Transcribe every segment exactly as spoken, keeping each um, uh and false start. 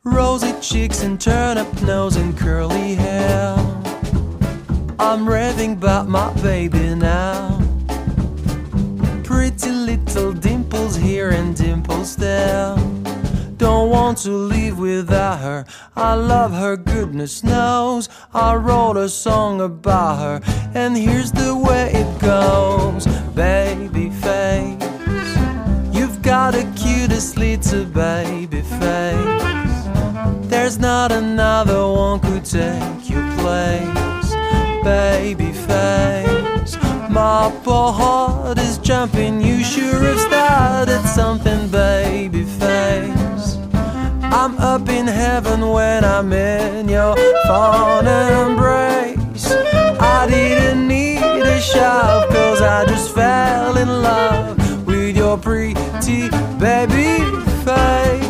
Rosy cheeks and turnip nose and curly hair. I'm raving about my baby now. Pretty little dimples here and dimples there. Don't want to live without her. I love her, goodness knows. I wrote a song about her, and here's the way it goes. Baby face, you've got the cutest little baby face. There's not another one could take your place. Baby face, my poor heart is jumping. You sure have started something, baby face. I'm up in heaven when I'm in your fond embrace. I didn't need a shove, cause I just fell in love with your pretty baby face.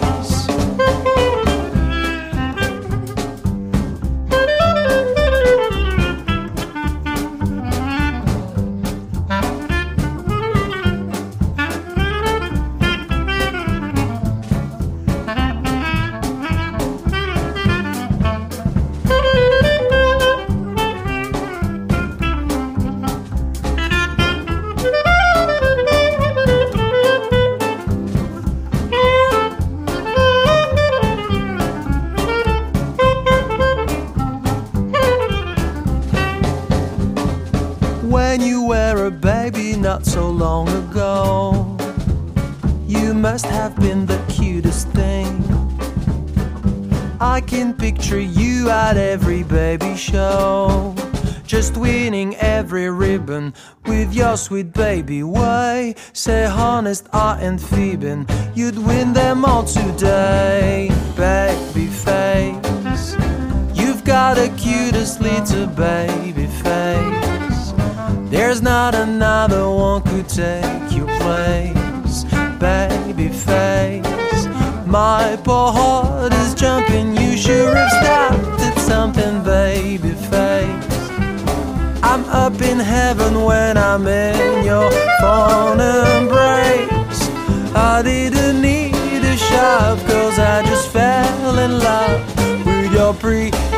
When you were a baby not so long ago, you must have been the cutest thing. I can picture you at every baby show, just winning every ribbon with your sweet baby way. Say honest, I ain't fibbing, you'd win them all today. Baby face, you've got the cutest little baby face. There's not another one could take your place. Baby face, my poor heart is jumping. You sure have started something, baby face. I'm up in heaven when I'm in your fond embrace. I didn't need a shove, cause I just fell in love with your pretty